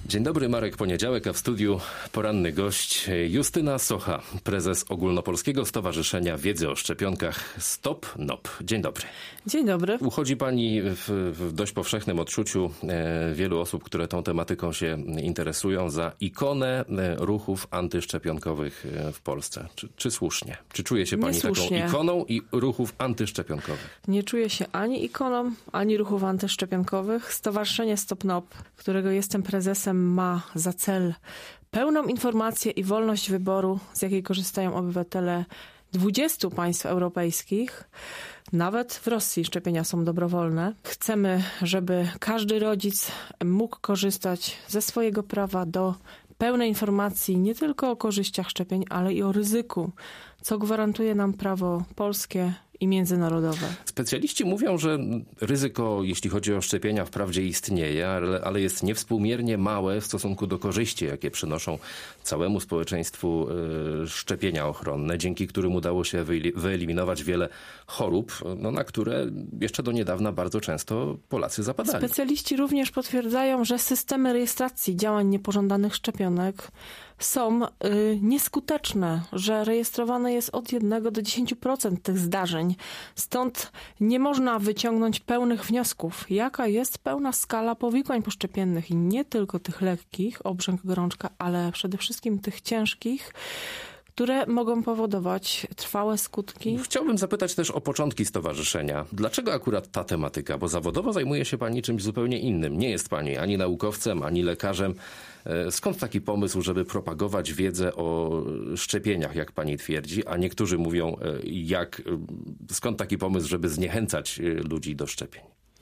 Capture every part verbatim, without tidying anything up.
Dzień dobry, Marek Poniedziałek, a w studiu poranny gość Justyna Socha, prezes Ogólnopolskiego Stowarzyszenia Wiedzy o Szczepionkach Stop N O P. Dzień dobry. Dzień dobry. Uchodzi pani w, w dość powszechnym odczuciu e, wielu osób, które tą tematyką się interesują, za ikonę e, ruchów antyszczepionkowych w Polsce. Czy, czy słusznie? Czy czuje się pani Niesłusznie. taką ikoną i ruchów antyszczepionkowych? Nie czuję się ani ikoną, ani ruchów antyszczepionkowych. Stowarzyszenie Stop N O P, którego jestem prezesem, ma za cel pełną informację i wolność wyboru, z jakiej korzystają obywatele dwudziestu państw europejskich. Nawet w Rosji szczepienia są dobrowolne. Chcemy, żeby każdy rodzic mógł korzystać ze swojego prawa do pełnej informacji nie tylko o korzyściach szczepień, ale i o ryzyku, co gwarantuje nam prawo polskie i międzynarodowe. Specjaliści mówią, że ryzyko, jeśli chodzi o szczepienia, wprawdzie istnieje, ale, ale jest niewspółmiernie małe w stosunku do korzyści, jakie przynoszą całemu społeczeństwu y, szczepienia ochronne, dzięki którym udało się wyeliminować wiele chorób, no, na które jeszcze do niedawna bardzo często Polacy zapadali. Specjaliści również potwierdzają, że systemy rejestracji działań niepożądanych szczepionek są y, nieskuteczne, że rejestrowane jest od jednego do dziesięciu procent tych zdarzeń. Stąd nie można wyciągnąć pełnych wniosków, jaka jest pełna skala powikłań poszczepiennych i nie tylko tych lekkich, obrzęk, gorączka, ale przede wszystkim tych ciężkich, które mogą powodować trwałe skutki. Chciałbym zapytać też o początki stowarzyszenia. Dlaczego akurat ta tematyka? Bo zawodowo zajmuje się pani czymś zupełnie innym. Nie jest pani ani naukowcem, ani lekarzem. Skąd taki pomysł, żeby propagować wiedzę o szczepieniach, jak pani twierdzi, a niektórzy mówią, jak, skąd taki pomysł, żeby zniechęcać ludzi do szczepień?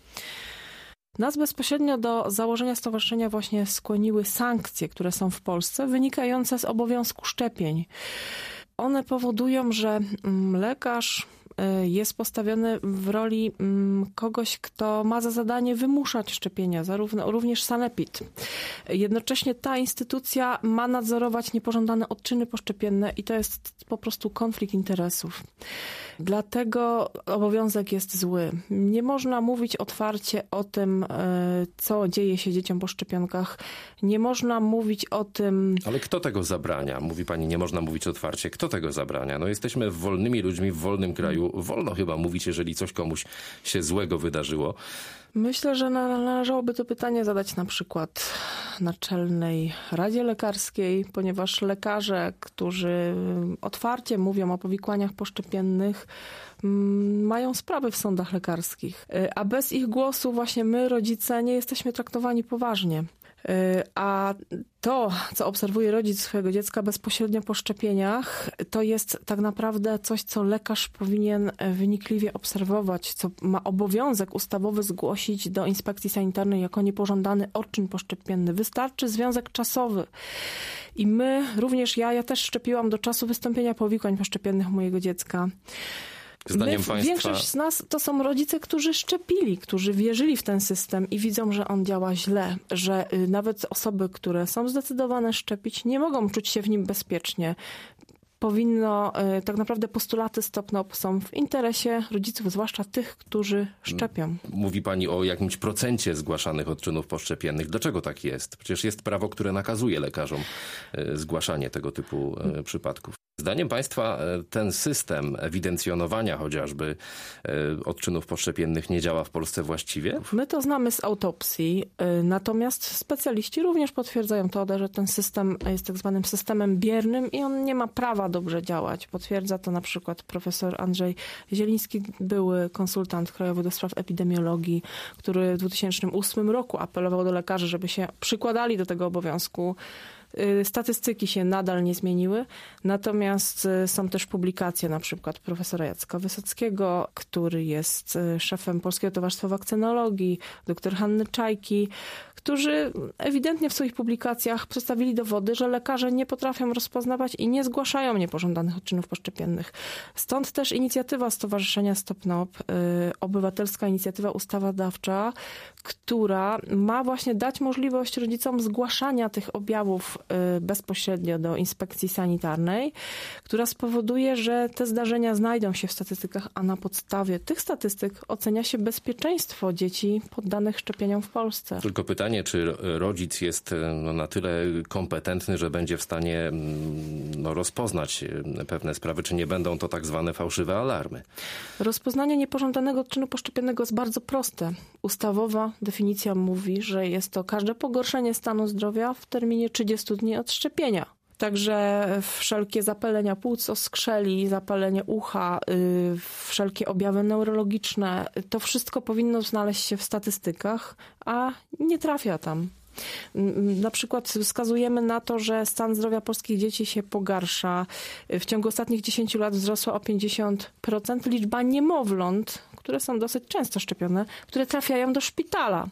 Nas bezpośrednio do założenia stowarzyszenia właśnie skłoniły sankcje, które są w Polsce, wynikające z obowiązku szczepień. One powodują, że lekarz jest postawiony w roli kogoś, kto ma za zadanie wymuszać szczepienia, zarówno również sanepid. Jednocześnie ta instytucja ma nadzorować niepożądane odczyny poszczepienne i to jest po prostu konflikt interesów. Dlatego obowiązek jest zły. Nie można mówić otwarcie o tym, co dzieje się dzieciom po szczepionkach. Nie można mówić o tym... Ale kto tego zabrania? Mówi pani, nie można mówić otwarcie. Kto tego zabrania? No jesteśmy wolnymi ludźmi w wolnym kraju. Wolno chyba mówić, jeżeli coś komuś się złego wydarzyło. Myślę, że należałoby to pytanie zadać na przykład Naczelnej Radzie Lekarskiej, ponieważ lekarze, którzy otwarcie mówią o powikłaniach poszczepiennych, mają sprawy w sądach lekarskich. A bez ich głosu właśnie my, rodzice, nie jesteśmy traktowani poważnie. A to, co obserwuje rodzic swojego dziecka bezpośrednio po szczepieniach, to jest tak naprawdę coś, co lekarz powinien wynikliwie obserwować, co ma obowiązek ustawowy zgłosić do inspekcji sanitarnej jako niepożądany odczyn poszczepienny. Wystarczy związek czasowy. I my, również ja, ja też szczepiłam do czasu wystąpienia powikłań poszczepiennych mojego dziecka. Zdaniem My, państwa... Większość z nas to są rodzice, którzy szczepili, którzy wierzyli w ten system i widzą, że on działa źle, że nawet osoby, które są zdecydowane szczepić, nie mogą czuć się w nim bezpiecznie. Powinno, tak naprawdę postulaty Stop N O P są w interesie rodziców, zwłaszcza tych, którzy szczepią. Mówi pani o jakimś procencie zgłaszanych odczynów poszczepiennych. Dlaczego tak jest? Przecież jest prawo, które nakazuje lekarzom zgłaszanie tego typu przypadków. Zdaniem państwa ten system ewidencjonowania chociażby odczynów poszczepiennych nie działa w Polsce właściwie? My to znamy z autopsji, natomiast specjaliści również potwierdzają to, że ten system jest tak zwanym systemem biernym i on nie ma prawa dobrze działać. Potwierdza to na przykład profesor Andrzej Zieliński, były konsultant krajowy do spraw epidemiologii, który w dwa tysiące ósmym roku apelował do lekarzy, żeby się przykładali do tego obowiązku. Statystyki się nadal nie zmieniły, natomiast są też publikacje na przykład profesora Jacka Wysockiego, który jest szefem Polskiego Towarzystwa Wakcynologii, dr Hanny Czajki, którzy ewidentnie w swoich publikacjach przedstawili dowody, że lekarze nie potrafią rozpoznawać i nie zgłaszają niepożądanych odczynów poszczepiennych. Stąd też inicjatywa Stowarzyszenia Stop N O P, obywatelska inicjatywa ustawodawcza, która ma właśnie dać możliwość rodzicom zgłaszania tych objawów bezpośrednio do inspekcji sanitarnej, która spowoduje, że te zdarzenia znajdą się w statystykach, a na podstawie tych statystyk ocenia się bezpieczeństwo dzieci poddanych szczepieniom w Polsce. Tylko pytanie, czy rodzic jest no, na tyle kompetentny, że będzie w stanie no, rozpoznać pewne sprawy, czy nie będą to tak zwane fałszywe alarmy? Rozpoznanie niepożądanego odczynu poszczepiennego jest bardzo proste. Ustawowa definicja mówi, że jest to każde pogorszenie stanu zdrowia w terminie trzydziestu dni od szczepienia. Także wszelkie zapalenia płuc, oskrzeli, zapalenie ucha, yy, wszelkie objawy neurologiczne, to wszystko powinno znaleźć się w statystykach, a nie trafia tam. Na przykład wskazujemy na to, że stan zdrowia polskich dzieci się pogarsza. W ciągu ostatnich dziesięciu lat wzrosła o pięćdziesiąt procent liczba niemowląt, które są dosyć często szczepione, które trafiają do szpitala.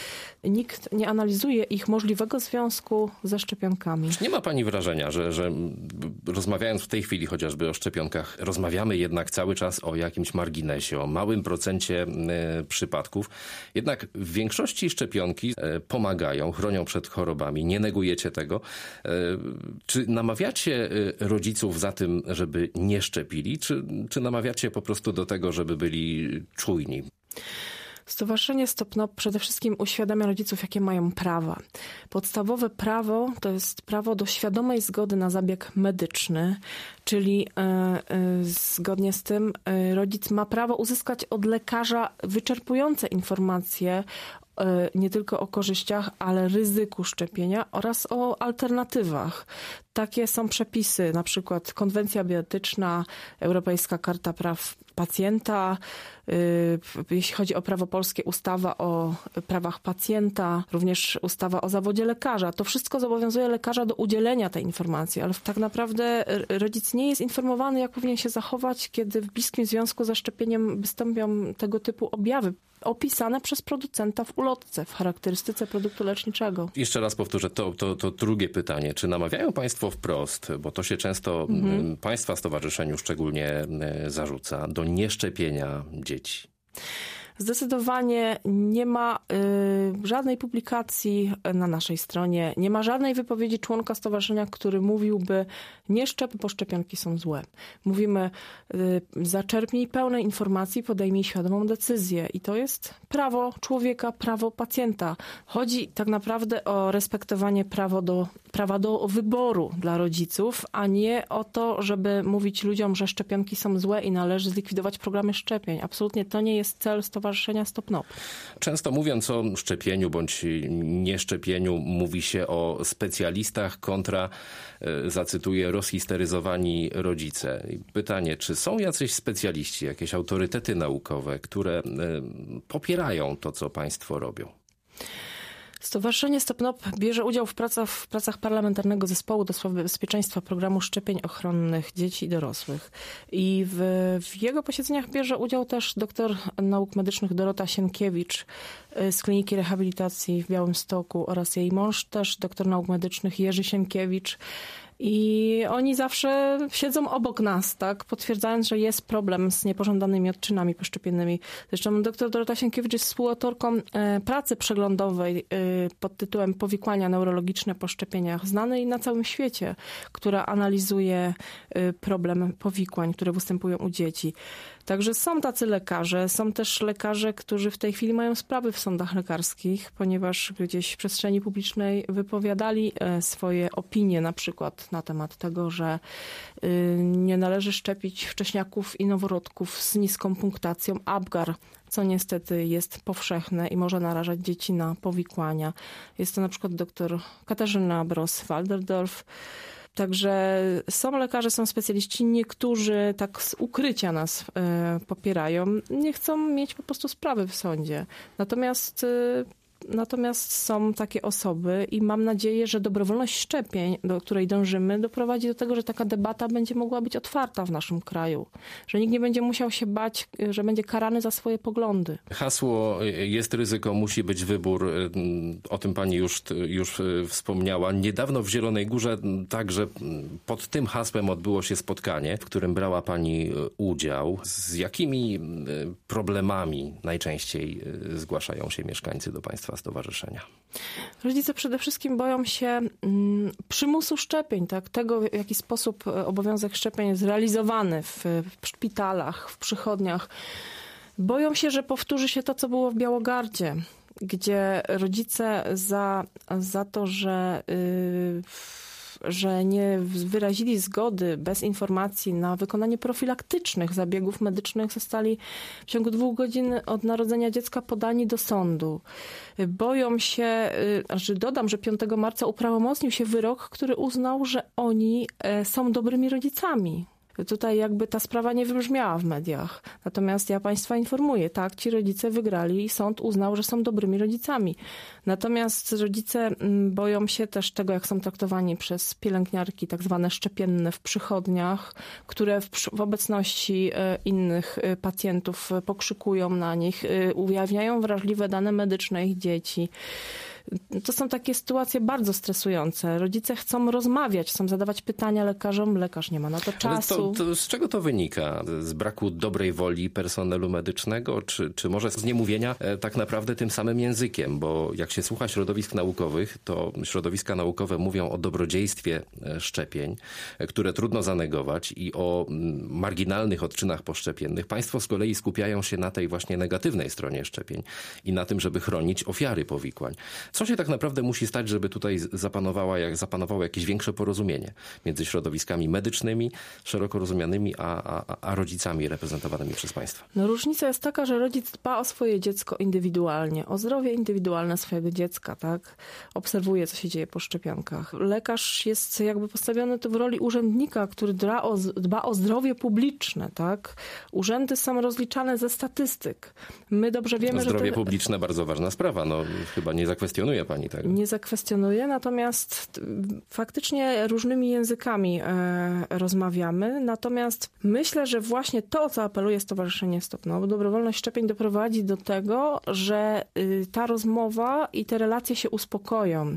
Nikt nie analizuje ich możliwego związku ze szczepionkami. Czy nie ma pani wrażenia, że, że rozmawiając w tej chwili chociażby o szczepionkach, rozmawiamy jednak cały czas o jakimś marginesie, o małym procencie y, przypadków. Jednak w większości szczepionki y, pomagają, chronią przed chorobami. Nie negujecie tego. Y, czy namawiacie y, rodziców za tym, żeby nie szczepili? Czy, czy namawiacie po prostu do tego, żeby byli czujni? Stowarzyszenie Stop N O P przede wszystkim uświadamia rodziców, jakie mają prawa. Podstawowe prawo to jest prawo do świadomej zgody na zabieg medyczny, czyli e, e, zgodnie z tym e, rodzic ma prawo uzyskać od lekarza wyczerpujące informacje e, nie tylko o korzyściach, ale ryzyku szczepienia oraz o alternatywach. Takie są przepisy, na przykład konwencja bioetyczna, Europejska Karta Praw Pacjenta, jeśli chodzi o prawo polskie, ustawa o prawach pacjenta, również ustawa o zawodzie lekarza. To wszystko zobowiązuje lekarza do udzielenia tej informacji, ale tak naprawdę rodzic nie jest informowany, jak powinien się zachować, kiedy w bliskim związku ze szczepieniem wystąpią tego typu objawy, opisane przez producenta w ulotce, w charakterystyce produktu leczniczego. Jeszcze raz powtórzę, to, to, to drugie pytanie. Czy namawiają państwo wprost, bo to się często mhm. państwa stowarzyszeniu szczególnie zarzuca, do nieszczepienia dzieci? Zdecydowanie nie ma y, żadnej publikacji na naszej stronie, nie ma żadnej wypowiedzi członka stowarzyszenia, który mówiłby, nie szczep, bo szczepionki są złe. Mówimy, y, zaczerpnij pełnej informacji, podejmij świadomą decyzję i to jest prawo człowieka, prawo pacjenta. Chodzi tak naprawdę o respektowanie prawo do, prawa do wyboru dla rodziców, a nie o to, żeby mówić ludziom, że szczepionki są złe i należy zlikwidować programy szczepień. Absolutnie to nie jest cel stowarzyszenia. Stop N O P. Często mówiąc o szczepieniu bądź nieszczepieniu, mówi się o specjalistach kontra, zacytuję, rozhisteryzowani rodzice. Pytanie, czy są jacyś specjaliści, jakieś autorytety naukowe, które popierają to, co państwo robią? Stowarzyszenie Stop N O P bierze udział w pracach, w pracach Parlamentarnego Zespołu do spraw bezpieczeństwa programu szczepień ochronnych dzieci i dorosłych. I w, w jego posiedzeniach bierze udział też doktor nauk medycznych Dorota Sienkiewicz z Kliniki Rehabilitacji w Białymstoku oraz jej mąż, też doktor nauk medycznych Jerzy Sienkiewicz. I oni zawsze siedzą obok nas, tak, potwierdzając, że jest problem z niepożądanymi odczynami poszczepiennymi. Zresztą dr Dorota Sienkiewicz jest współautorką e, pracy przeglądowej e, pod tytułem Powikłania neurologiczne po szczepieniach, znanej na całym świecie, która analizuje e, problem powikłań, które występują u dzieci. Także są tacy lekarze, są też lekarze, którzy w tej chwili mają sprawy w sądach lekarskich, ponieważ gdzieś w przestrzeni publicznej wypowiadali swoje opinie, na przykład na temat tego, że nie należy szczepić wcześniaków i noworodków z niską punktacją Apgar, co niestety jest powszechne i może narażać dzieci na powikłania. Jest to na przykład dr Katarzyna Bros-Walderdorf. Także są lekarze, są specjaliści, niektórzy tak z ukrycia nas y, popierają, nie chcą mieć po prostu sprawy w sądzie. Natomiast y, Natomiast są takie osoby i mam nadzieję, że dobrowolność szczepień, do której dążymy, doprowadzi do tego, że taka debata będzie mogła być otwarta w naszym kraju. Że nikt nie będzie musiał się bać, że będzie karany za swoje poglądy. Hasło jest ryzyko, musi być wybór. O tym pani już, już wspomniała. Niedawno w Zielonej Górze także pod tym hasłem odbyło się spotkanie, w którym brała pani udział. Z jakimi problemami najczęściej zgłaszają się mieszkańcy do państwa stowarzyszenia? Rodzice przede wszystkim boją się mm, przymusu szczepień, tak? Tego, w jaki sposób obowiązek szczepień jest realizowany w, w szpitalach, w przychodniach. Boją się, że powtórzy się to, co było w Białogardzie, gdzie rodzice za, za to, że, yy, że nie wyrazili zgody bez informacji na wykonanie profilaktycznych zabiegów medycznych, zostali w ciągu dwóch godzin od narodzenia dziecka podani do sądu. Boją się, znaczy dodam, że piątego marca uprawomocnił się wyrok, który uznał, że oni są dobrymi rodzicami. Tutaj jakby ta sprawa nie wybrzmiała w mediach. Natomiast ja Państwa informuję, tak, ci rodzice wygrali i sąd uznał, że są dobrymi rodzicami. Natomiast rodzice boją się też tego, jak są traktowani przez pielęgniarki tak zwane szczepienne w przychodniach, które w, w obecności innych pacjentów pokrzykują na nich, ujawniają wrażliwe dane medyczne ich dzieci. To są takie sytuacje bardzo stresujące. Rodzice chcą rozmawiać, chcą zadawać pytania lekarzom, lekarz nie ma na to czasu. Ale to, to z czego to wynika? Z braku dobrej woli personelu medycznego? Czy, czy może z niemówienia tak naprawdę tym samym językiem? Bo jak się słucha środowisk naukowych, to środowiska naukowe mówią o dobrodziejstwie szczepień, które trudno zanegować i o marginalnych odczynach poszczepiennych. Państwo z kolei skupiają się na tej właśnie negatywnej stronie szczepień i na tym, żeby chronić ofiary powikłań. Co się tak naprawdę musi stać, żeby tutaj zapanowała, jak, zapanowało jakieś większe porozumienie między środowiskami medycznymi, szeroko rozumianymi, a, a, a rodzicami reprezentowanymi przez państwa? No, różnica jest taka, że rodzic dba o swoje dziecko indywidualnie, o zdrowie indywidualne swojego dziecka, tak? Obserwuje, co się dzieje po szczepionkach. Lekarz jest jakby postawiony tu w roli urzędnika, który dba o, dba o zdrowie publiczne, tak? Urzędy są rozliczane ze statystyk. My dobrze wiemy, no, zdrowie że... Zdrowie te... publiczne, bardzo ważna sprawa. No, chyba nie zakwestionuje pani tego. Nie zakwestionuje, natomiast faktycznie różnymi językami e, rozmawiamy. Natomiast myślę, że właśnie to, o co apeluje Stowarzyszenie Stop No, dobrowolność szczepień doprowadzi do tego, że y, ta rozmowa i te relacje się uspokoją.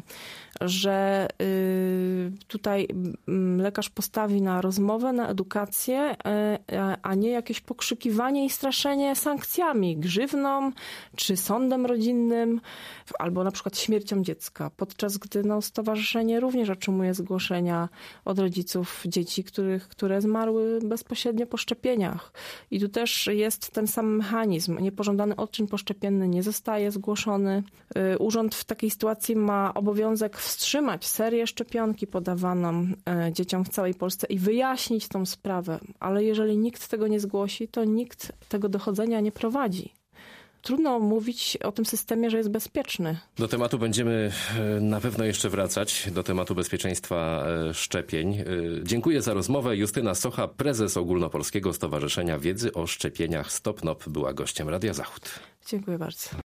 Że y, tutaj y, lekarz postawi na rozmowę, na edukację, y, a nie jakieś pokrzykiwanie i straszenie sankcjami, grzywną, czy sądem rodzinnym, albo na przykład śmiercią dziecka, podczas gdy no, stowarzyszenie również otrzymuje zgłoszenia od rodziców dzieci, których, które zmarły bezpośrednio po szczepieniach. I tu też jest ten sam mechanizm. Niepożądany odczyn poszczepienny nie zostaje zgłoszony. Y, urząd w takiej sytuacji ma obowiązek wstrzymać serię szczepionki podawaną y, dzieciom w całej Polsce i wyjaśnić tą sprawę. Ale jeżeli nikt tego nie zgłosi, to nikt tego dochodzenia nie prowadzi. Trudno mówić o tym systemie, że jest bezpieczny. Do tematu będziemy na pewno jeszcze wracać, do tematu bezpieczeństwa szczepień. Dziękuję za rozmowę. Justyna Socha, prezes Ogólnopolskiego Stowarzyszenia Wiedzy o Szczepieniach Stop N O P, była gościem Radia Zachód. Dziękuję bardzo.